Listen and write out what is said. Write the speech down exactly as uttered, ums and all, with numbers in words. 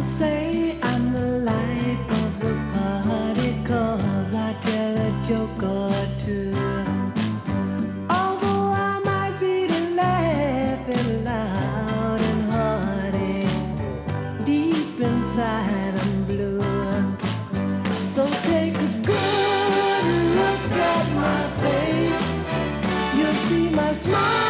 say I'm the life of the party 'cause I tell a joke or two. Although I might be laughing loud and hearty, deep inside I'm blue. So take a good look at my face, you'll see my smile